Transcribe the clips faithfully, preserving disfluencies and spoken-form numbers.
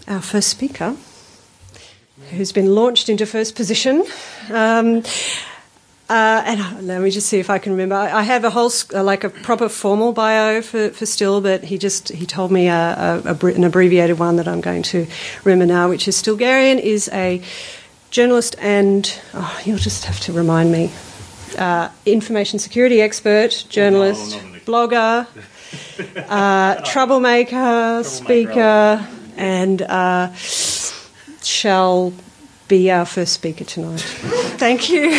our first speaker, who's been launched into first position. Um, uh, and let me just see if I can remember. I have a whole, like a proper formal bio for, for Still, but he just he told me a, a, a, an abbreviated one that I'm going to remember now, which is Stilgherrian is a journalist and, oh, you'll just have to remind me, uh, information security expert, journalist, oh, no, blogger, uh, troublemaker, troublemaker, speaker, and uh, shall be our first speaker tonight. Thank you.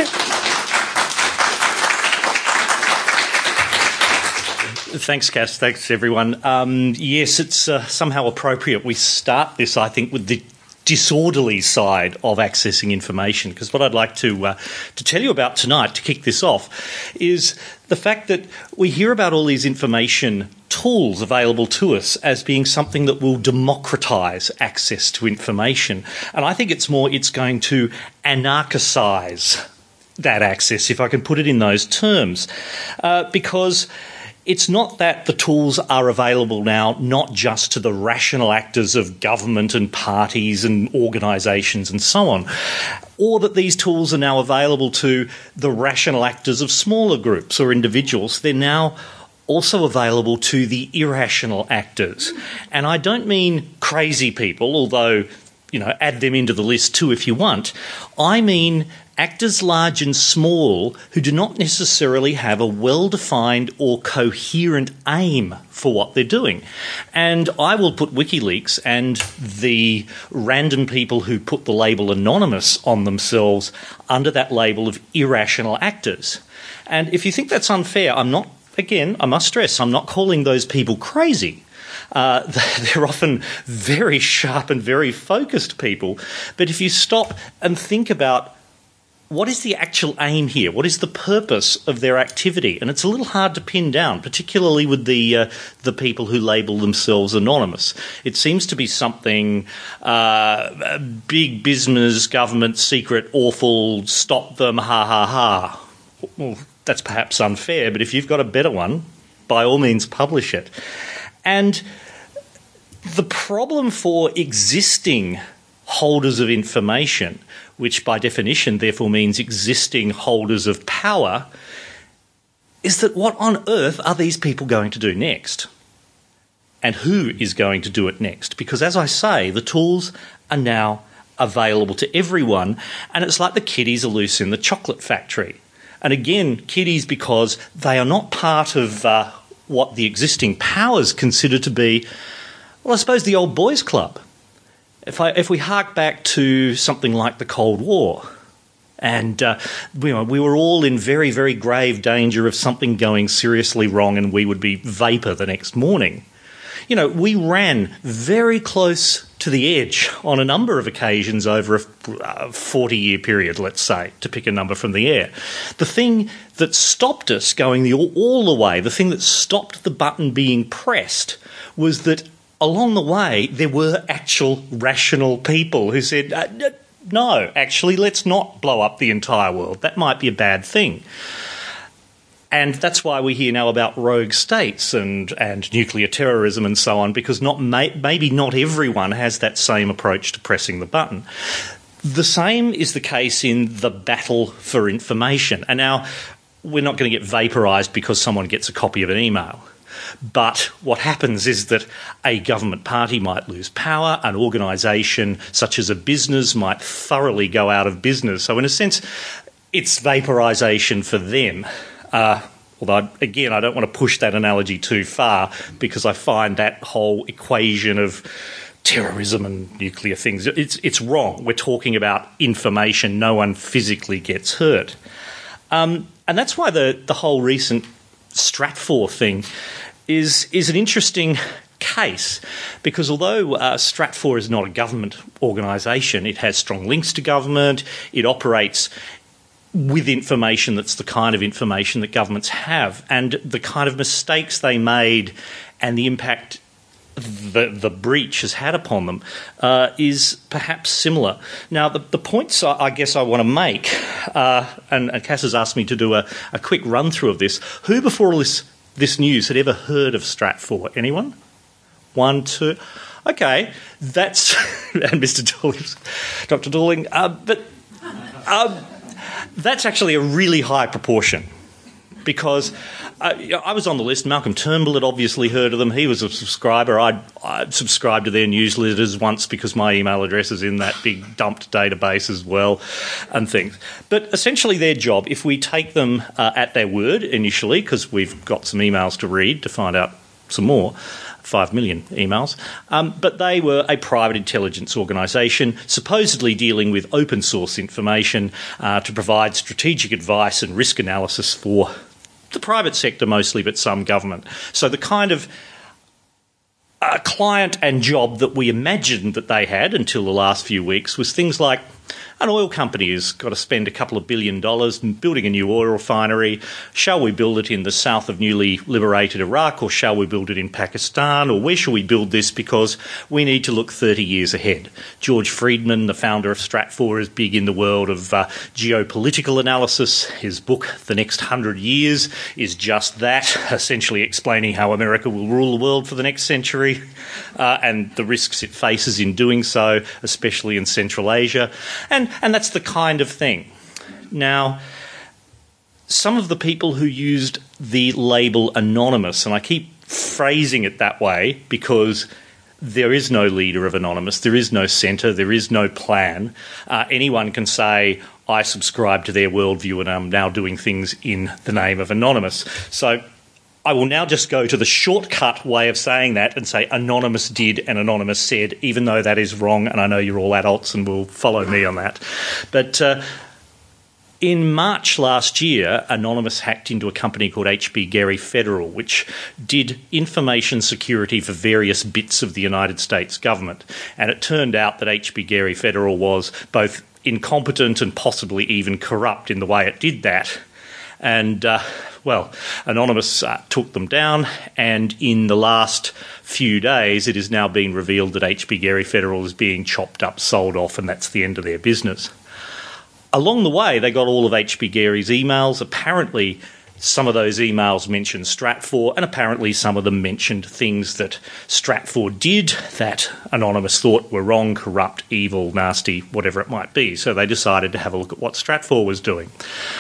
Thanks, Cass. Thanks, everyone. Um, yes, it's uh, somehow appropriate we start this, I think, with the disorderly side of accessing information, because what I'd like to uh, to tell you about tonight, to kick this off, is the fact that we hear about all these information tools available to us as being something that will democratise access to information. And I think it's more, it's going to anarchise that access, if I can put it in those terms, uh, because it's not that the tools are available now not just to the rational actors of government and parties and organisations and so on, or that these tools are now available to the rational actors of smaller groups or individuals. They're now also available to the irrational actors. And I don't mean crazy people, although, you know, add them into the list too if you want. I mean actors large and small who do not necessarily have a well-defined or coherent aim for what they're doing. And I will put WikiLeaks and the random people who put the label anonymous on themselves under that label of irrational actors. And if you think that's unfair, I'm not, again, I must stress, I'm not calling those people crazy. Uh, they're often very sharp and very focused people. But if you stop and think about what is the actual aim here? What is the purpose of their activity? And it's a little hard to pin down, particularly with the uh, the people who label themselves anonymous. It seems to be something uh, big business, government, secret, awful, stop them, ha, ha, ha. Well, that's perhaps unfair, but if you've got a better one, by all means publish it. And the problem for existing holders of information, which by definition therefore means existing holders of power, is that what on earth are these people going to do next? And who is going to do it next? Because as I say, the tools are now available to everyone, and it's like the kiddies are loose in the chocolate factory. And again, kiddies because they are not part of uh, what the existing powers consider to be, well, I suppose the old boys club. If, I, if we hark back to something like the Cold War, and uh, we, we were all in very, very grave danger of something going seriously wrong and we would be vapour the next morning, you know, we ran very close to the edge on a number of occasions over a forty-year period, let's say, to pick a number from the air. The thing that stopped us going the, all the way, the thing that stopped the button being pressed, was that along the way, there were actual rational people who said, uh, no, actually, let's not blow up the entire world. That might be a bad thing. And that's why we hear now about rogue states and, and nuclear terrorism and so on, because not may, maybe not everyone has that same approach to pressing the button. The same is the case in the battle for information. And now, we're not going to get vaporised because someone gets a copy of an email. But what happens is that a government party might lose power, an organisation such as a business might thoroughly go out of business. So in a sense, it's vaporisation for them. Uh, although, again, I don't want to push that analogy too far because I find that whole equation of terrorism and nuclear things, it's, it's wrong. We're talking about information. No one physically gets hurt. Um, and that's why the, the whole recent Stratfor thing is is an interesting case, because although uh, Stratfor is not a government organisation, it has strong links to government, it operates with information that's the kind of information that governments have, and the kind of mistakes they made and the impact the, the breach has had upon them uh, is perhaps similar. Now, the, the points I, I guess I want to make, uh, and, and Cass has asked me to do a, a quick run-through of this. Who before all this, this news had ever heard of Stratfor? Anyone? One, two... Okay, that's... and Mister Dooling, Doctor Dooling, uh, but um, that's actually a really high proportion because uh, I was on the list. Malcolm Turnbull had obviously heard of them. He was a subscriber. I'd, I'd subscribed to their newsletters once because my email address is in that big dumped database as well and things. But essentially their job, if we take them uh, at their word initially, because we've got some emails to read to find out some more, five million emails, um, but they were a private intelligence organisation supposedly dealing with open source information uh, to provide strategic advice and risk analysis for the private sector mostly, but some government. So the kind of uh, client and job that we imagined that they had until the last few weeks was things like an oil company has got to spend a couple of billion dollars building a new oil refinery. Shall we build it in the south of newly liberated Iraq, or shall we build it in Pakistan, or where shall we build this because we need to look thirty years ahead? George Friedman, the founder of Stratfor, is big in the world of uh, geopolitical analysis. His book, The Next Hundred Years, is just that, essentially explaining how America will rule the world for the next century uh, and the risks it faces in doing so, especially in Central Asia. And And that's the kind of thing. Now, some of the people who used the label anonymous, and I keep phrasing it that way because there is no leader of Anonymous, there is no centre, there is no plan. Uh, anyone can say, I subscribe to their worldview and I'm now doing things in the name of Anonymous. So I will now just go to the shortcut way of saying that and say Anonymous did and Anonymous said, even though that is wrong, and I know you're all adults and will follow me on that. But uh, in March last year, Anonymous hacked into a company called H B Gary Federal, which did information security for various bits of the United States government. And it turned out that H B Gary Federal was both incompetent and possibly even corrupt in the way it did that. And, uh, well, Anonymous uh, took them down, and in the last few days it has now been revealed that H B Gary Federal is being chopped up, sold off, and that's the end of their business. Along the way, they got all of H B Gary's emails. Apparently, some of those emails mentioned Stratfor, and apparently some of them mentioned things that Stratfor did that Anonymous thought were wrong, corrupt, evil, nasty, whatever it might be. So they decided to have a look at what Stratfor was doing.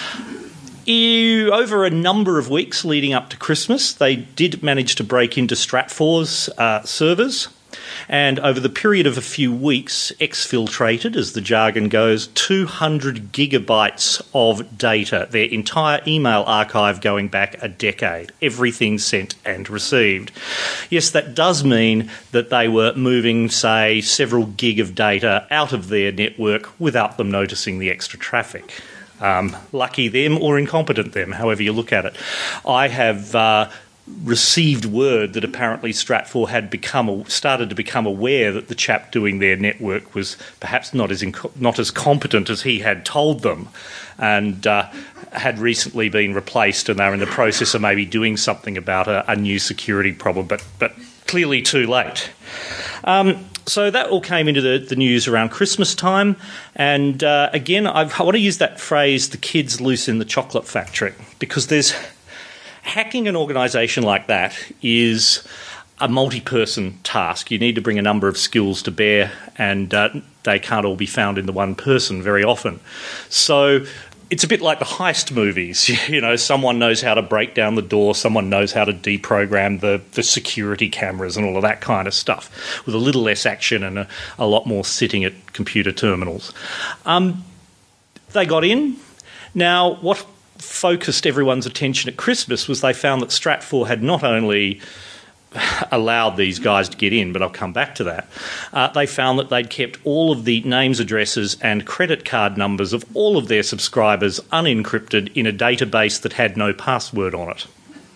Over a number of weeks leading up to Christmas, they did manage to break into Stratfor's uh, servers, and over the period of a few weeks, exfiltrated, as the jargon goes, two hundred gigabytes of data, their entire email archive going back a decade, everything sent and received. Yes, that does mean that they were moving, say, several gig of data out of their network without them noticing the extra traffic. Um, lucky them or incompetent them, however you look at it. I have uh, received word that apparently Stratfor had become started to become aware that the chap doing their network was perhaps not as inco- not as competent as he had told them, and uh, had recently been replaced, and they're in the process of maybe doing something about a, a new security problem, but but clearly too late. Um, So that all came into the, the news around Christmas time. And uh, again, I've, I want to use that phrase, the kids loose in the chocolate factory, because there's hacking an organisation like that is a multi-person task. You need to bring a number of skills to bear, and uh, they can't all be found in the one person very often. So it's a bit like the heist movies. You know, someone knows how to break down the door, someone knows how to deprogram the, the security cameras and all of that kind of stuff, with a little less action and a, a lot more sitting at computer terminals. Um, they got in. Now, what focused everyone's attention at Christmas was they found that Stratfor had not only allowed these guys to get in, but I'll come back to that. Uh, they found that they'd kept all of the names, addresses and credit card numbers of all of their subscribers unencrypted in a database that had no password on it.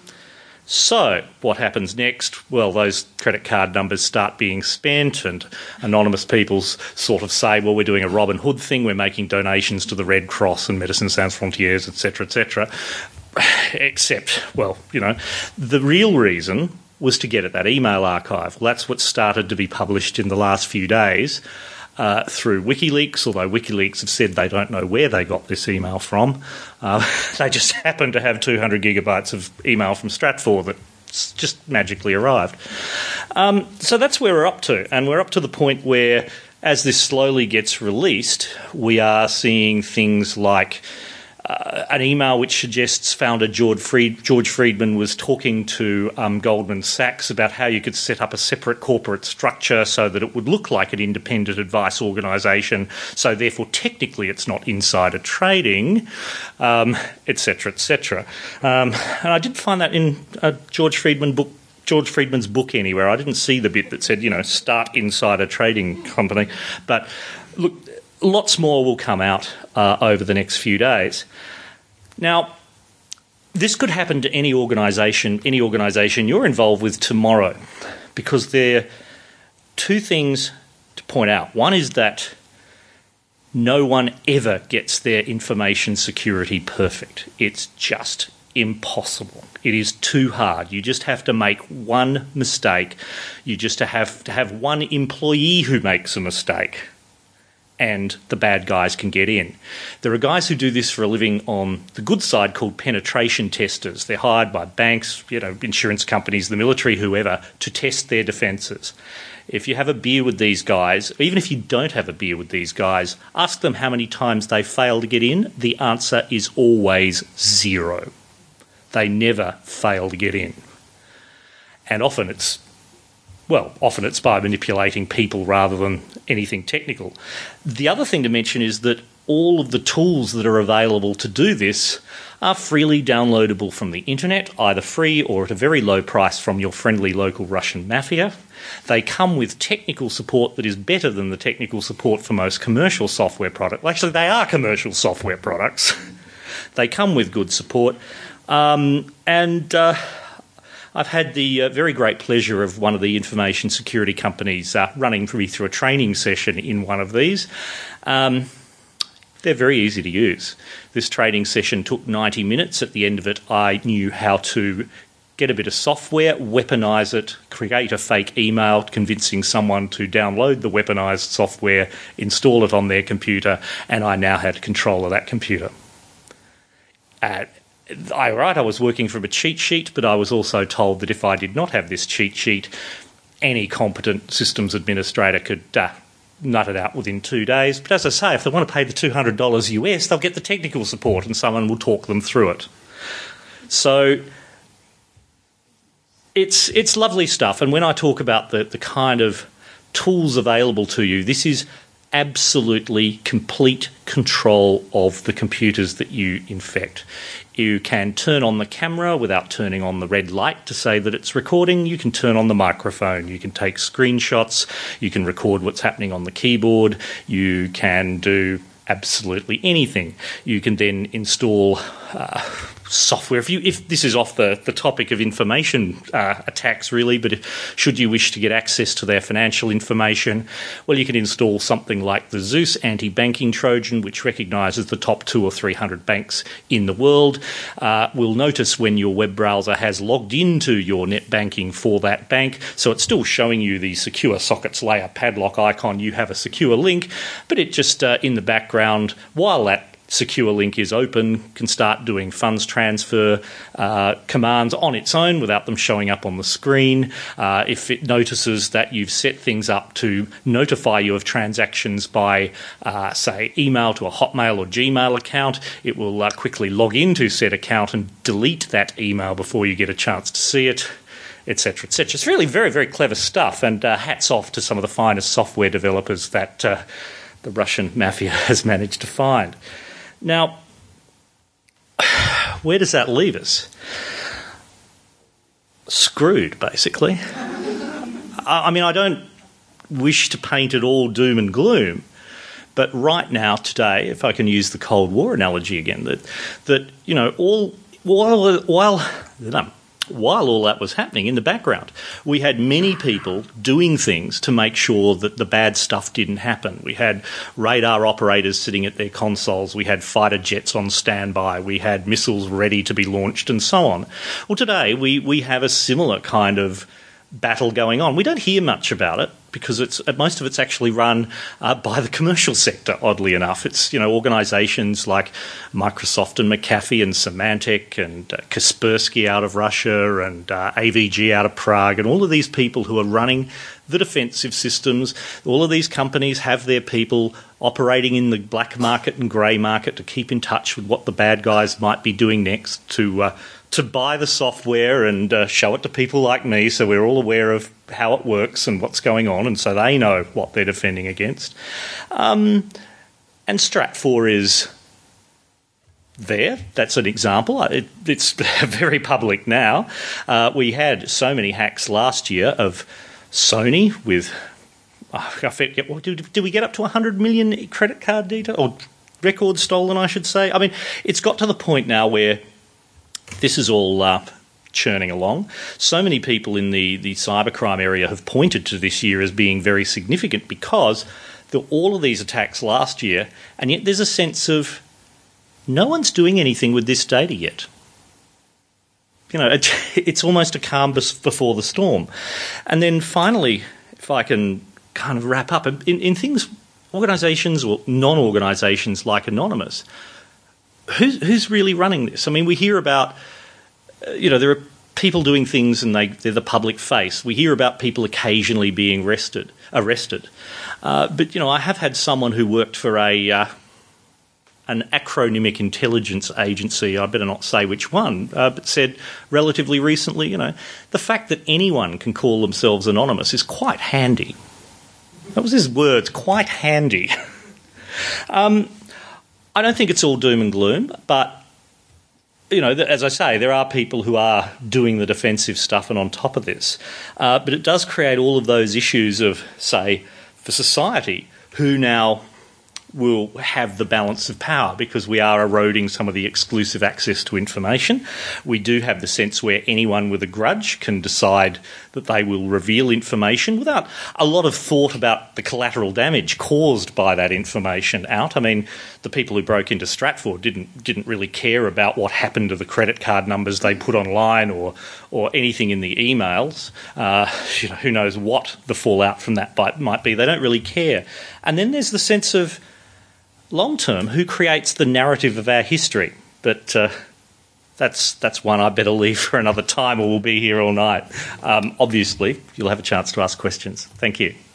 So what happens next? Well, those credit card numbers start being spent, and anonymous people sort of say, well, we're doing a Robin Hood thing, we're making donations to the Red Cross and Médecins Sans Frontières, et cetera, et cetera. Except, well, you know, the real reason was to get at that email archive. Well, that's what started to be published in the last few days uh, through WikiLeaks, although WikiLeaks have said they don't know where they got this email from. Uh, they just happen to have two hundred gigabytes of email from Stratfor that It's just magically arrived. Um, so that's where we're up to, and we're up to the point where, as this slowly gets released, we are seeing things like uh, an email which suggests founder George, Fried, George Friedman was talking to um, Goldman Sachs about how you could set up a separate corporate structure so that it would look like an independent advice organisation, so therefore technically it's not insider trading, um, et cetera, et cetera. Um, and I did find that in a George Friedman book, George Friedman's book anywhere. I didn't see the bit that said, you know, start insider trading company. But look, lots more will come out uh, over the next few days. Now, this could happen to any organisation, any organisation you're involved with tomorrow, because there are two things to point out. One is that no one ever gets their information security perfect. It's just impossible. It is too hard. You just have to make one mistake. You just have to have one employee who makes a mistake, and the bad guys can get in. There are guys who do this for a living on the good side called penetration testers. They're hired by banks, you know, insurance companies, the military, whoever, to test their defences. If you have a beer with these guys, even if you don't have a beer with these guys, ask them how many times they fail to get in. The answer is always zero. They never fail to get in. And often it's, well, often it's by manipulating people rather than anything technical. The other thing to mention is that all of the tools that are available to do this are freely downloadable from the internet, either free or at a very low price from your friendly local Russian mafia. They come with technical support that is better than the technical support for most commercial software products. Well, actually, they are commercial software products. They come with good support. Um, and uh, I've had the uh, very great pleasure of one of the information security companies uh, running me through a training session in one of these. Um, they're very easy to use. This training session took ninety minutes. At the end of it, I knew how to get a bit of software, weaponise it, create a fake email convincing someone to download the weaponised software, install it on their computer, and I now had control of that computer. Uh, I, right, I was working from a cheat sheet, but I was also told that if I did not have this cheat sheet, any competent systems administrator could uh, nut it out within two days. But as I say, if they want to pay the two hundred dollars U S, they'll get the technical support and someone will talk them through it. So it's it's lovely stuff. And when I talk about the, the kind of tools available to you, this is absolutely complete control of the computers that you infect. You can turn on the camera without turning on the red light to say that it's recording. You can turn on the microphone. You can take screenshots. You can record what's happening on the keyboard. You can do absolutely anything. You can then install uh, software. If you, if this is off the, the topic of information uh, attacks, really, but if, should you wish to get access to their financial information, well, you can install something like the Zeus anti-banking Trojan, which recognises the top two or three hundred banks in the world. Uh, will notice when your web browser has logged into your net banking for that bank, so it's still showing you the secure sockets layer padlock icon. You have a secure link, but it just uh, in the background, while that secure link is open, can start doing funds transfer uh, commands on its own without them showing up on the screen. Uh, if it notices that you've set things up to notify you of transactions by, uh, say, email to a Hotmail or Gmail account, it will uh, quickly log into said account and delete that email before you get a chance to see it, et cetera, et cetera. It's really very, very clever stuff, and uh, hats off to some of the finest software developers that uh, the Russian mafia has managed to find. Now, where does that leave us? Screwed, basically. I mean, I don't wish to paint it all doom and gloom, but right now, today, if I can use the Cold War analogy again, that that you know, all while while no, while all that was happening in the background, we had many people doing things to make sure that the bad stuff didn't happen. We had radar operators sitting at their consoles. We had fighter jets on standby. We had missiles ready to be launched and so on. Well, today we, we have a similar kind of battle going on. We don't hear much about it because it's most of it's actually run uh, by the commercial sector. Oddly enough, it's you know organisations like Microsoft and McAfee and Symantec and uh, Kaspersky out of Russia and uh, A V G out of Prague, and all of these people who are running the defensive systems. All of these companies have their people operating in the black market and grey market to keep in touch with what the bad guys might be doing next, to uh, to buy the software and uh, show it to people like me, so we're all aware of how it works and what's going on, and so they know what they're defending against. Um, and Stratfor is there. That's an example. It, it's very public now. Uh, we had so many hacks last year of Sony with, oh, I forget, did, did we get up to one hundred million credit card data, or records stolen, I should say? I mean, it's got to the point now where this is all uh, churning along. So many people in the, the cybercrime area have pointed to this year as being very significant because there were all of these attacks last year, and yet there's a sense of no one's doing anything with this data yet. You know, it, it's almost a calm before the storm. And then finally, if I can kind of wrap up, in, in things, organisations or non-organisations like Anonymous, who's, who's really running this? I mean, we hear about, uh, you know, there are people doing things and they, they're the public face. We hear about people occasionally being arrested. arrested. Uh, but, you know, I have had someone who worked for a... Uh, an acronymic intelligence agency, I better not say which one, uh, but said relatively recently, you know, the fact that anyone can call themselves anonymous is quite handy. That was his words, quite handy. um, I don't think it's all doom and gloom, but, you know, as I say, there are people who are doing the defensive stuff and on top of this. Uh, but it does create all of those issues of, say, for society, who now will have the balance of power, because we are eroding some of the exclusive access to information. We do have the sense where anyone with a grudge can decide that they will reveal information without a lot of thought about the collateral damage caused by that information out. I mean, the people who broke into Stratfor didn't didn't really care about what happened to the credit card numbers they put online or or anything in the emails. Uh, you know, who knows what the fallout from that might be. They don't really care. And then there's the sense of long-term, who creates the narrative of our history? But uh, that's that's one I better leave for another time, or we'll be here all night. Um, obviously, you'll have a chance to ask questions. Thank you.